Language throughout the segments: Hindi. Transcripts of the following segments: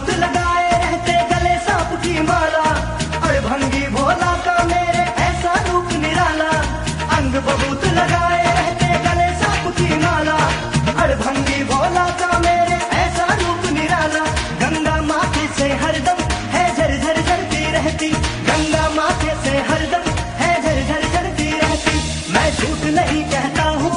बबूत लगाए रहते गले सांप की माला, अड़भंगी भोला का मेरे ऐसा रूप निराला। अंग बबूत लगाए रहते गले सांप की माला, अड़भंगी भोला का मेरे ऐसा रूप निराला। गंगा माथे से हरदम है झरझर झरती रहती, गंगा माथे से हरदम है झरझर झरती रहती। मैं झूठ नहीं कहता हूँ,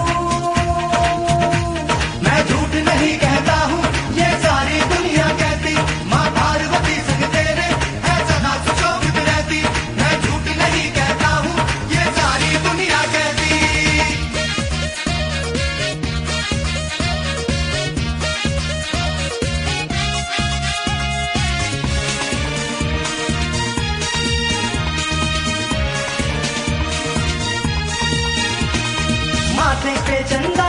मैं झूठ नहीं कहता हूँ, ये सारी दुनिया कहती। माँ पार्वती संग तेरे है सदा सुशोभित रहती। मैं झूठ नहीं कहता हूँ, ये सारी दुनिया कहती। माथे पे चंदा